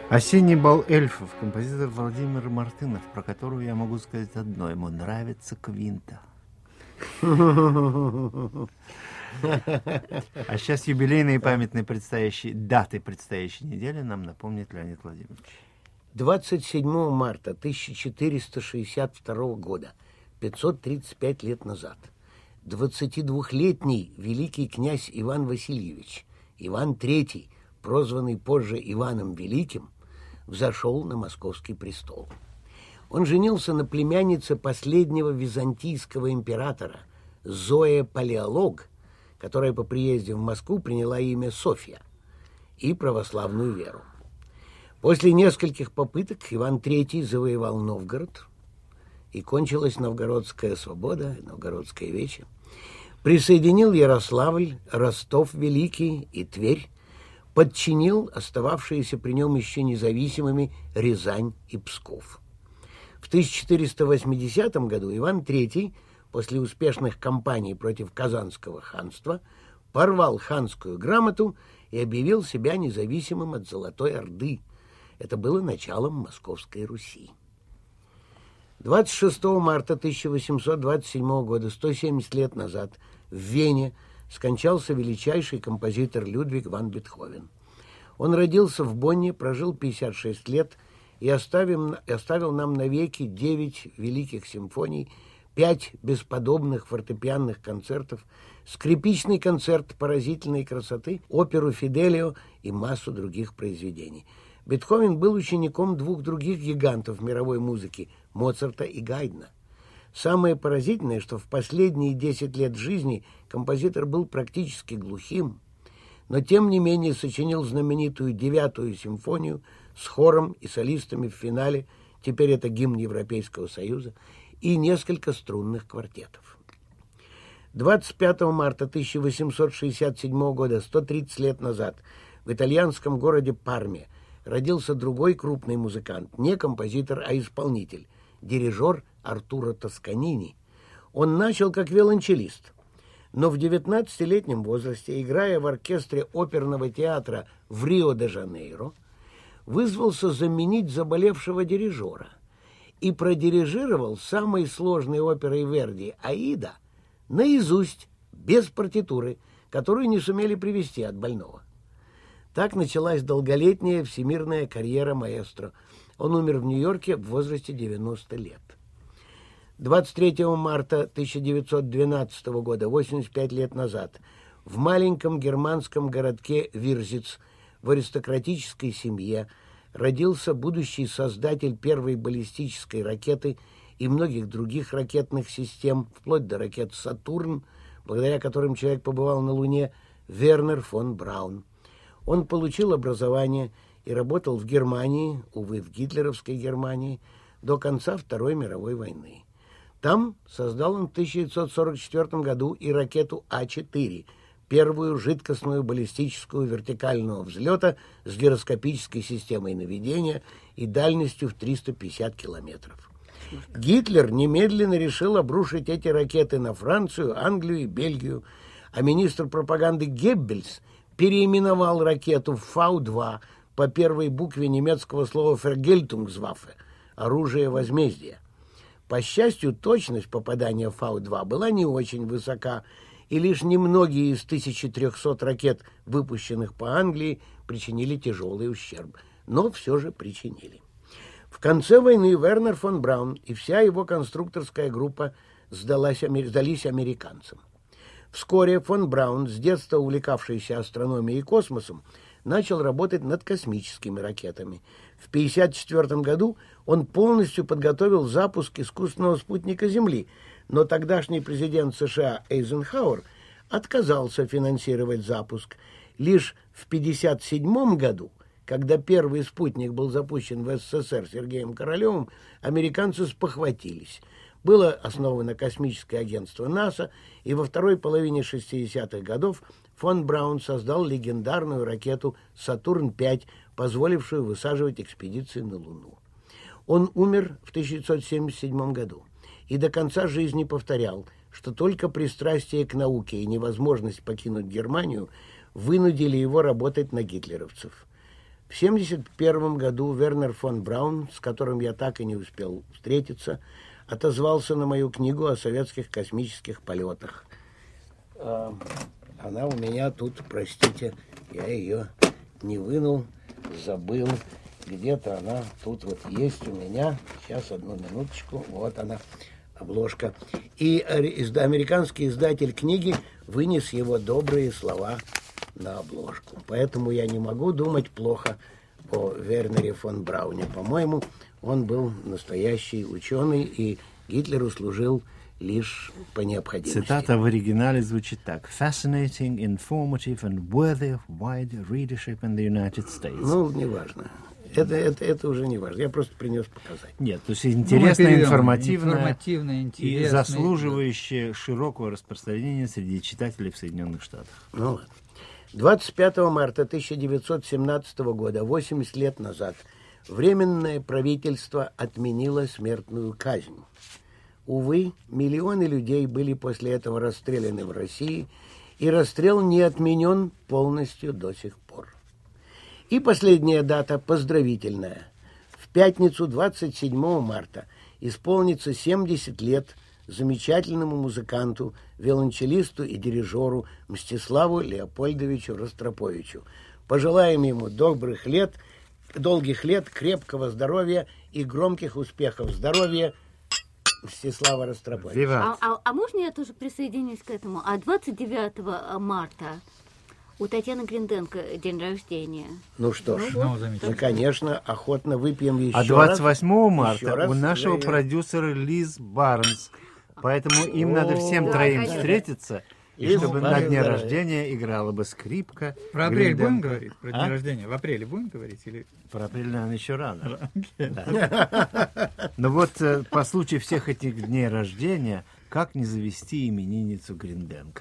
Speaker 1: «Осенний бал эльфов», композитор Владимир Мартынов, про которого я могу сказать одно: ему нравится Квинта. А сейчас юбилейные памятные даты предстоящей недели нам напомнит Леонид Владимирович.
Speaker 3: 27 марта 1462 года, 535 лет назад, 22-летний великий князь Иван Васильевич, Иван III, прозванный позже Иваном Великим, взошел на московский престол. Он женился на племяннице последнего византийского императора Зоя Палеолог, которая по приезде в Москву приняла имя Софья и православную веру. После нескольких попыток Иван III завоевал Новгород, и кончилась новгородская свобода, новгородское вече. Присоединил Ярославль, Ростов Великий и Тверь, подчинил остававшиеся при нем еще независимыми Рязань и Псков. В 1480 году Иван III, после успешных кампаний против Казанского ханства, порвал ханскую грамоту и объявил себя независимым от Золотой Орды. Это было началом Московской Руси. 26 марта 1827 года, 170 лет назад, в Вене скончался величайший композитор Людвиг ван Бетховен. Он родился в Бонне, прожил 56 лет и оставил нам навеки 9 великих симфоний, 5 бесподобных фортепианных концертов, скрипичный концерт поразительной красоты, оперу «Фиделио» и массу других произведений. Бетховен был учеником двух других гигантов мировой музыки – Моцарта и Гайдна. Самое поразительное, что в последние 10 лет жизни композитор был практически глухим, но тем не менее сочинил знаменитую 9-ю симфонию с хором и солистами в финале, теперь это гимн Европейского Союза, и несколько струнных квартетов. 25 марта 1867 года, 130 лет назад, в итальянском городе Парме родился другой крупный музыкант, не композитор, а исполнитель, дирижер Артуро Тосканини. Он начал как виолончелист, но в 19-летнем возрасте, играя в оркестре оперного театра в Рио-де-Жанейро, вызвался заменить заболевшего дирижера и продирижировал самой сложной оперой Верди «Аида» наизусть, без партитуры, которую не сумели привезти от больного. Так началась долголетняя всемирная карьера маэстро. Он умер в Нью-Йорке в возрасте 90 лет. 23 марта 1912 года, 85 лет назад, в маленьком германском городке Вирзиц в аристократической семье родился будущий создатель первой баллистической ракеты и многих других ракетных систем, вплоть до ракет «Сатурн», благодаря которым человек побывал на Луне, Вернер фон Браун. Он получил образование и работал в Германии, увы, в гитлеровской Германии, до конца Второй мировой войны. Там создал он в 1944 году и ракету А-4, первую жидкостную баллистическую вертикального взлета с гироскопической системой наведения и дальностью в 350 километров. Гитлер немедленно решил обрушить эти ракеты на Францию, Англию и Бельгию, а министр пропаганды Геббельс переименовал ракету в Фау-2 по первой букве немецкого слова «Vergeltungswaffe» – оружие возмездия. По счастью, точность попадания Фау-2 была не очень высока, и лишь немногие из 1300 ракет, выпущенных по Англии, причинили тяжелый ущерб, но все же причинили. В конце войны Вернер фон Браун и вся его конструкторская группа сдались американцам. Вскоре фон Браун, с детства увлекавшийся астрономией и космосом, начал работать над космическими ракетами. В 1954 году он полностью подготовил запуск искусственного спутника Земли, но тогдашний президент США Эйзенхауэр отказался финансировать запуск. Лишь в 1957 году, когда первый спутник был запущен в СССР Сергеем Королевым, американцы спохватились. Было основано космическое агентство НАСА, и во второй половине 60-х годов фон Браун создал легендарную ракету «Сатурн-5», позволившую высаживать экспедиции на Луну. Он умер в 1977 году и до конца жизни повторял, что только пристрастие к науке и невозможность покинуть Германию вынудили его работать на гитлеровцев. В 1971 году Вернер фон Браун, с которым я так и не успел встретиться, отозвался на мою книгу о советских космических полетах. Она у меня тут, простите, я ее не вынул, забыл. Где-то она тут вот есть у меня. Сейчас, одну минуточку. Вот она, обложка. И американский издатель книги вынес его добрые слова на обложку. Поэтому я не могу думать плохо о Вернере фон Брауне. По-моему, он был настоящий ученый, и Гитлеру служил лишь по необходимости.
Speaker 1: Цитата в оригинале звучит так: «Fascinating, informative and worthy of wide readership in the United States».
Speaker 3: Ну, неважно. Это уже не важно. Я просто принес показать.
Speaker 1: Нет, то есть интересно, информативно и
Speaker 2: интересно,
Speaker 1: заслуживающее широкого распространения среди читателей в Соединенных Штатах.
Speaker 3: Ну ладно. 25 марта 1917 года, 80 лет назад, Временное правительство отменило смертную казнь. Увы, миллионы людей были после этого расстреляны в России, и расстрел не отменен полностью до сих пор. И последняя дата поздравительная. В пятницу 27 марта исполнится 70 лет замечательному музыканту, виолончелисту и дирижеру Мстиславу Леопольдовичу Ростроповичу. Пожелаем ему долгих лет, крепкого здоровья и громких успехов. Здоровья, Мстислава Ростроповича.
Speaker 4: А можно я тоже присоединюсь к этому? А 29 марта у Татьяны Гринденко день рождения.
Speaker 3: Ну что ж,
Speaker 2: замечательно.
Speaker 3: мы, конечно, охотно выпьем еще
Speaker 1: А 28
Speaker 3: раз.
Speaker 1: марта у нашего продюсера Лиз Барнс. Поэтому им надо всем троим встретиться, и
Speaker 3: Лиз
Speaker 1: чтобы
Speaker 3: Барнс,
Speaker 1: на дне
Speaker 3: да.
Speaker 1: рождения играла бы скрипка.
Speaker 2: Про апрель будем
Speaker 1: Гринденко.
Speaker 2: говорить? Про день рождения? В апреле будем говорить? Или...
Speaker 1: Про апрель, наверное, еще рано. Да. Но вот по случаю всех этих дней рождения, как не завести именинницу Гринденко?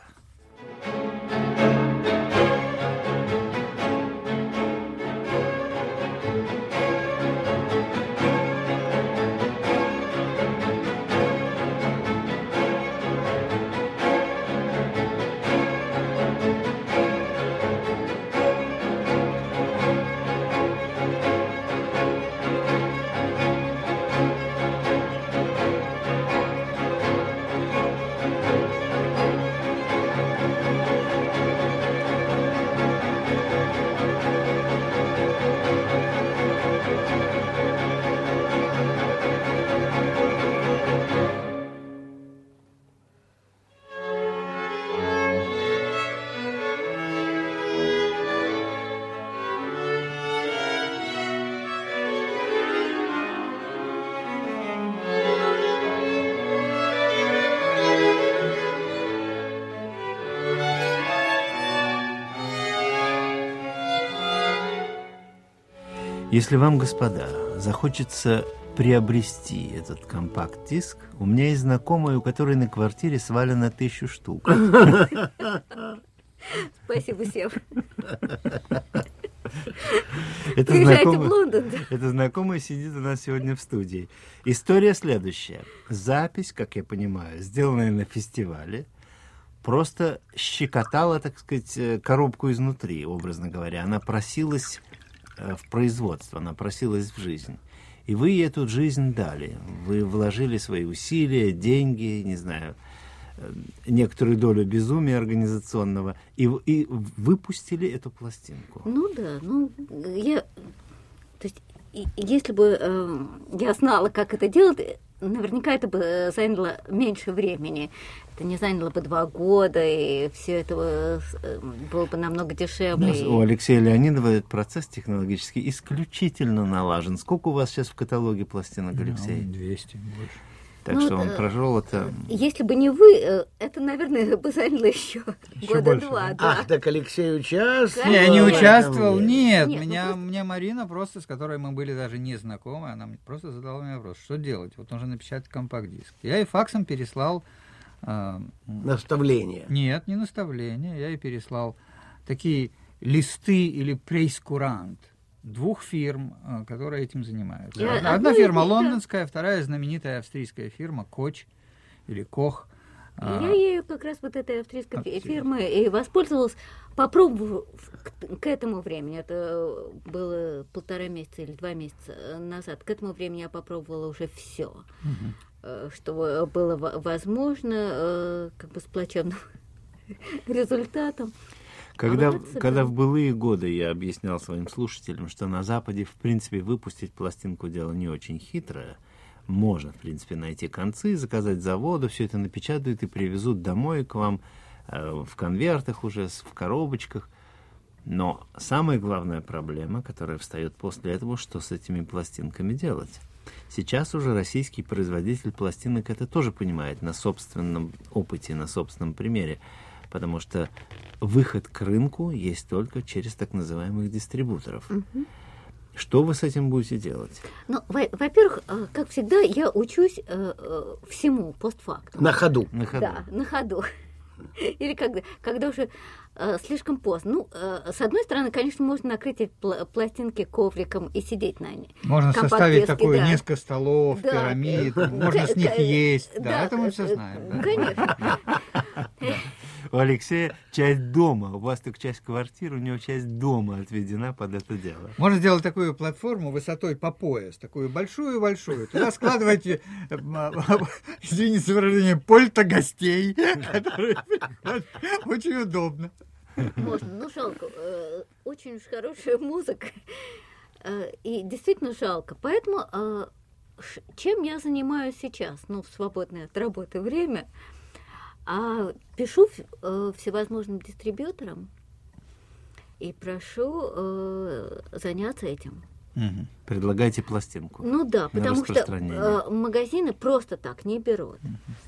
Speaker 1: Если вам, господа, захочется приобрести этот компакт-диск, у меня есть знакомая, у которой на квартире свалено 1000 штук.
Speaker 4: Спасибо, Сев.
Speaker 1: Это
Speaker 4: Приезжайте в Лондон.
Speaker 1: Это знакомая сидит у нас сегодня в студии. История следующая. Запись, как я понимаю, сделанная на фестивале, просто щекотала, так сказать, коробку изнутри, образно говоря. Она просилась в производство, она просилась в жизнь. И вы ей эту жизнь дали. Вы вложили свои усилия, деньги, не знаю, некоторую долю безумия организационного, и выпустили эту пластинку.
Speaker 4: Ну да, то есть, если бы я знала, как это делать, наверняка это бы заняло меньше времени. Это не заняло бы 2 года, и все это было бы намного дешевле.
Speaker 1: У Алексея Леонидова этот процесс технологически исключительно налажен. Сколько у вас сейчас в каталоге пластинок, Алексей?
Speaker 2: 200, больше.
Speaker 1: Так что он прожил это...
Speaker 4: Если бы не вы, это, наверное, бы заняло еще года
Speaker 2: больше,
Speaker 4: 2.
Speaker 2: да?
Speaker 4: Да.
Speaker 3: Ах, так Алексей участвовал.
Speaker 2: Не, я не
Speaker 3: в этом
Speaker 2: участвовал,
Speaker 3: деле.
Speaker 2: нет.
Speaker 4: Нет,
Speaker 2: Мне Марина просто, с которой мы были даже не знакомы, она мне просто задала мне вопрос, что делать? Вот нужно напечатать компакт-диск. Я ей факсом переслал...
Speaker 3: Наставление.
Speaker 2: Нет, не наставление. Я ей переслал такие листы или прейскурант 2 фирм, которые этим занимаются. Одна фирма лондонская, вторая знаменитая австрийская фирма Коч или Кох.
Speaker 4: Я ею как раз вот этой австрийской фирмы и воспользовалась, попробовав к этому времени, это было 1,5 месяца или 2 месяца назад, к этому времени я попробовала уже все, что было возможно, как бы с плачевным результатом.
Speaker 1: Когда в былые годы я объяснял своим слушателям, что на Западе, в принципе, выпустить пластинку дело не очень хитрое, можно, в принципе, найти концы, заказать заводу, все это напечатают и привезут домой к вам в конвертах уже, в коробочках. Но самая главная проблема, которая встает после этого, что с этими пластинками делать. Сейчас уже российский производитель пластинок это тоже понимает на собственном опыте, на собственном примере, потому что выход к рынку есть только через так называемых дистрибуторов. Что вы с этим будете делать?
Speaker 4: Ну, во-первых, как всегда, я учусь всему постфактум.
Speaker 3: На ходу.
Speaker 4: Да, на ходу. Или когда уже слишком поздно. Ну, с одной стороны, конечно, можно накрыть эти пластинки ковриком и сидеть на ней.
Speaker 2: Можно составить такое несколько столов, пирамид, можно с них есть. Да, это мы все знаем.
Speaker 4: Конечно.
Speaker 1: У Алексея часть дома, у вас только часть квартиры, у него часть дома отведена под это дело.
Speaker 2: Можно сделать такую платформу высотой по пояс, такую большую-большую. Туда складывайте, извините за выражение, польта гостей, которые очень удобно.
Speaker 4: Можно, ну жалко, очень уж хорошая музыка, и действительно жалко. Поэтому чем я занимаюсь сейчас, ну, в свободное от работы время, пишу всевозможным дистрибьюторам и прошу заняться этим.
Speaker 1: Предлагайте пластинку.
Speaker 4: Ну да, потому что магазины просто так не берут.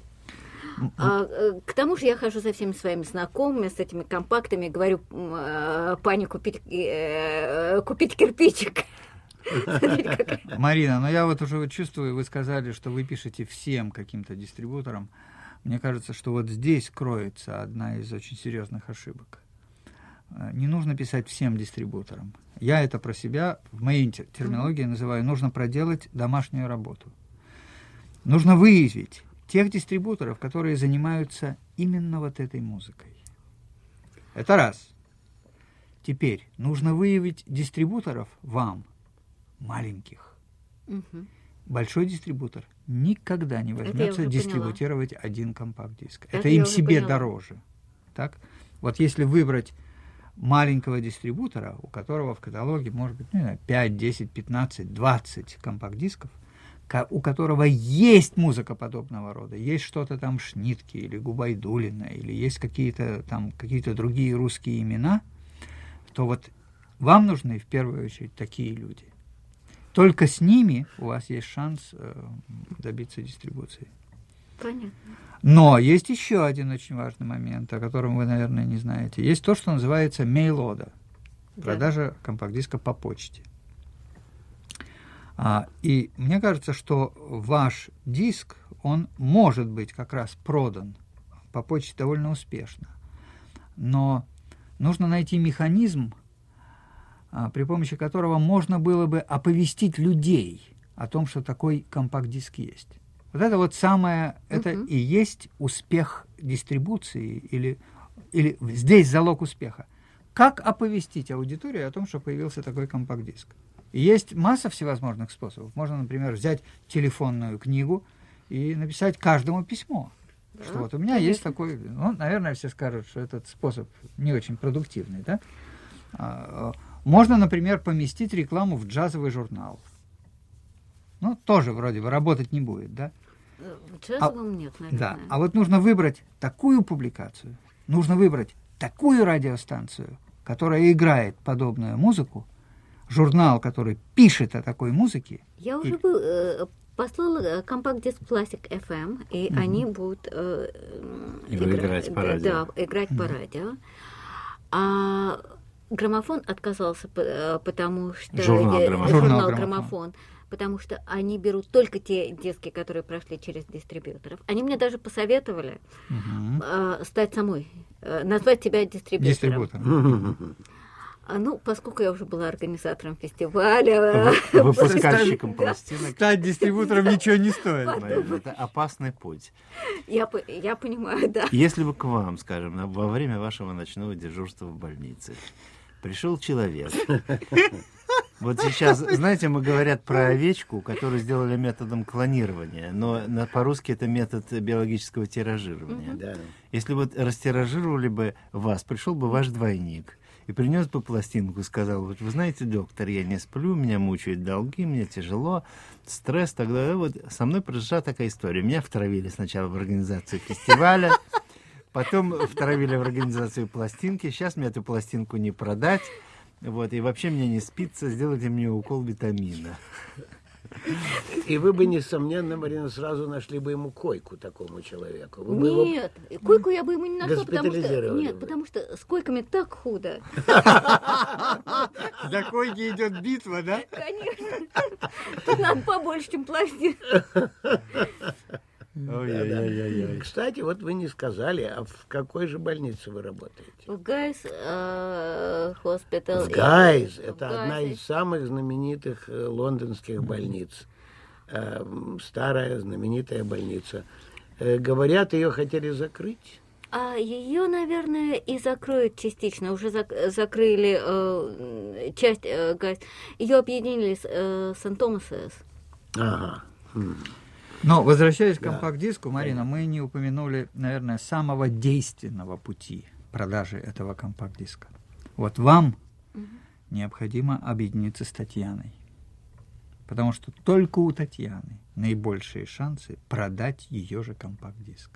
Speaker 4: К тому же я хожу со всеми своими знакомыми, с этими компактами, говорю пане купить кирпичик.
Speaker 2: Марина, я вот уже чувствую, вы сказали, что вы пишете всем каким-то дистрибуторам. Мне кажется, что вот здесь кроется одна из очень серьезных ошибок. Не нужно писать всем дистрибуторам. Я это про себя, в моей терминологии называю, нужно проделать домашнюю работу. Нужно выявить тех дистрибуторов, которые занимаются именно вот этой музыкой. Это раз. Теперь нужно выявить дистрибуторов вам, маленьких. Большой дистрибутор никогда не возьмется дистрибутировать один компакт-диск. Это им себе дороже. Так? Вот если выбрать маленького дистрибутора, у которого в каталоге может быть 5, 10, 15, 20 компакт-дисков, у которого есть музыка подобного рода, есть что-то там Шнитке или Губайдулина, или есть какие-то другие русские имена, то вот вам нужны в первую очередь такие люди. Только с ними у вас есть шанс добиться дистрибуции.
Speaker 4: Понятно.
Speaker 2: Но есть еще один очень важный момент, о котором вы, наверное, не знаете. Есть то, что называется mail-order, продажа компакт-диска по почте. И мне кажется, что ваш диск, он может быть как раз продан по почте довольно успешно. Но нужно найти механизм, при помощи которого можно было бы оповестить людей о том, что такой компакт-диск есть. Вот это вот самое, это и есть успех дистрибуции, или здесь залог успеха. Как оповестить аудиторию о том, что появился такой компакт-диск? И есть масса всевозможных способов. Можно, например, взять телефонную книгу и написать каждому письмо. Да, что вот у меня есть такой... Ну, наверное, все скажут, что этот способ не очень продуктивный, да? Можно, например, поместить рекламу в джазовый журнал. Ну, тоже вроде бы работать не будет, да?
Speaker 4: В джазовом нет, наверное.
Speaker 2: Да, а вот нужно выбрать такую публикацию, нужно выбрать такую радиостанцию, которая играет подобную музыку, журнал, который пишет о такой музыке.
Speaker 4: Я уже послала компакт-диск Classic FM, и они будут
Speaker 1: играть по радио.
Speaker 4: Да, играть по радио. А граммофон отказался, потому что...
Speaker 2: Журнал
Speaker 4: «Граммофон», потому что они берут только те диски, которые прошли через дистрибьюторов. Они мне даже посоветовали стать самой, назвать себя дистрибьютором. Ну, поскольку я уже была организатором фестиваля...
Speaker 1: Выпускальщиком пластинок.
Speaker 2: Стать дистрибутором ничего не стоит.
Speaker 1: Марина, это опасный путь.
Speaker 4: Я понимаю, да.
Speaker 1: Если бы к вам, скажем, во время вашего ночного дежурства в больнице пришел человек... Вот сейчас, знаете, мы говорят про овечку, которую сделали методом клонирования, но по-русски это метод биологического тиражирования.
Speaker 3: Да.
Speaker 1: Если вот растиражировали бы вас, пришел бы ваш двойник и принес бы пластинку и сказал: вот вы знаете, доктор, я не сплю, меня мучают долги, мне тяжело, стресс, тогда вот со мной произошла такая история. Меня втравили сначала в организацию фестиваля, потом втравили в организацию пластинки, сейчас мне эту пластинку не продать. Вот, и вообще мне не спится, сделайте мне укол витамина.
Speaker 3: И вы бы, несомненно, Марина, сразу нашли бы ему койку, такому человеку. Вы бы его
Speaker 4: Нет, койку я бы ему не нашла,
Speaker 3: госпитализировали бы.
Speaker 4: потому что с койками так худо.
Speaker 2: За койки идет битва, да?
Speaker 4: Конечно. Тут надо побольше, чем пластин.
Speaker 1: Ой-ой-ой-ой.
Speaker 3: Кстати, вот вы не сказали, а в какой же больнице вы работаете?
Speaker 4: В Гайс Хоспитал.
Speaker 3: В Гайз. Это одна из самых знаменитых лондонских больниц. Старая знаменитая больница. Говорят, ее хотели закрыть.
Speaker 4: А ее, наверное, и закроют частично. Уже закрыли часть Гайс. Ее объединили с Сент-Томасес.
Speaker 3: Ага.
Speaker 2: Но, возвращаясь к компакт-диску, Марина, мы не упомянули, наверное, самого действенного пути продажи этого компакт-диска. Вот вам необходимо объединиться с Татьяной. Потому что только у Татьяны наибольшие шансы продать ее же компакт-диск.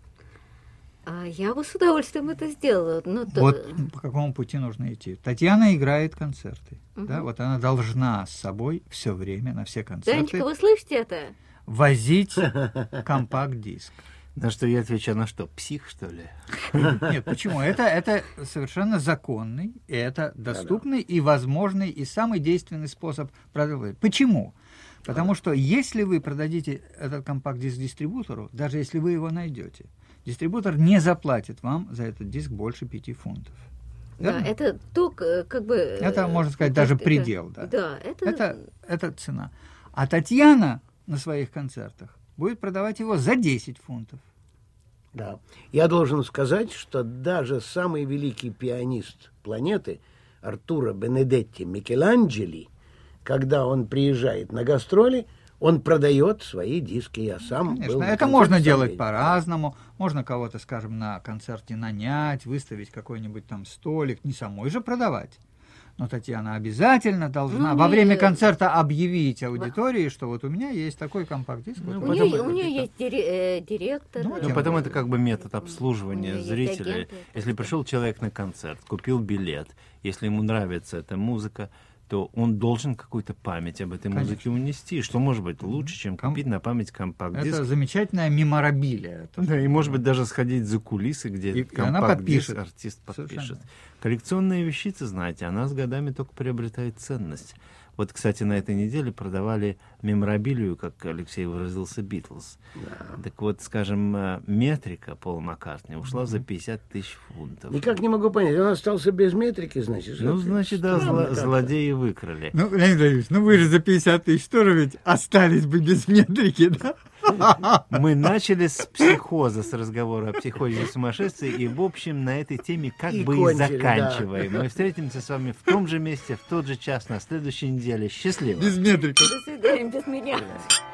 Speaker 4: Я бы с удовольствием это сделала.
Speaker 2: Вот по какому пути нужно идти. Татьяна играет концерты. Да? Вот она должна с собой все время на все концерты
Speaker 4: Данечка, вы слышите это?
Speaker 2: возить компакт-диск.
Speaker 1: На что я отвечаю, на что, псих, что ли?
Speaker 2: Нет, почему? Это совершенно законный, и это доступный и возможный, и самый действенный способ продавать. Почему? Потому что если вы продадите этот компакт-диск дистрибутору, даже если вы его найдете, дистрибутор не заплатит вам за этот диск больше 5 фунтов.
Speaker 4: Да, это то, как бы...
Speaker 2: Это, можно сказать, даже предел. Да,
Speaker 4: да
Speaker 2: это цена. А Татьяна на своих концертах будет продавать его за 10 фунтов.
Speaker 3: Да. Я должен сказать, что даже самый великий пианист планеты Артуро Бенедетти Микеланджели, когда он приезжает на гастроли, он продает свои диски. Я сам
Speaker 2: Конечно,
Speaker 3: был на
Speaker 2: это
Speaker 3: концерте,
Speaker 2: можно
Speaker 3: сам
Speaker 2: делать
Speaker 3: видел.
Speaker 2: по-разному. Можно кого-то, скажем, на концерте нанять, выставить какой-нибудь там столик, не самой же продавать. Но Татьяна обязательно должна во время концерта объявить аудитории, что вот у меня есть такой компакт-диск.
Speaker 1: Ну,
Speaker 2: вот
Speaker 4: У нее есть директор.
Speaker 2: Ну,
Speaker 1: Ну, потом это как бы метод обслуживания
Speaker 4: У меня есть
Speaker 1: зрителей.
Speaker 4: агенты,
Speaker 1: Если пришел человек на концерт, купил билет, если ему нравится эта музыка, то он должен какую-то память об этой музыке унести. Что может быть лучше, чем купить на память компакт-диск?
Speaker 2: Это замечательная меморабилия.
Speaker 1: Да, и может быть даже сходить за кулисы, где
Speaker 2: И она
Speaker 1: компакт-диск
Speaker 2: подпишет.
Speaker 1: артист подпишет.
Speaker 2: Совершенно.
Speaker 1: Коллекционная вещица, знаете, она с годами только приобретает ценность. Вот, кстати, на этой неделе продавали меморабилию, как Алексей выразился, Битлз. Так вот, скажем, метрика Пола Маккартни ушла за 50 тысяч фунтов.
Speaker 3: Никак не могу понять. Он остался без метрики, значит.
Speaker 1: Ну, значит, да,
Speaker 3: Странно как-то.
Speaker 1: злодеи выкрали.
Speaker 2: Ну, Леонид Владимирович, вы же за 50 тысяч тоже ведь остались бы без метрики, да?
Speaker 1: Мы начали с психоза, с разговора о психозе сумасшествия, и, в общем, на этой теме как
Speaker 3: И
Speaker 1: бы
Speaker 3: кончили,
Speaker 1: и заканчиваем. Мы встретимся с вами в том же месте, в тот же час, на следующей неделе. Счастливо!
Speaker 2: Без метрики.
Speaker 4: До свидания, без меня.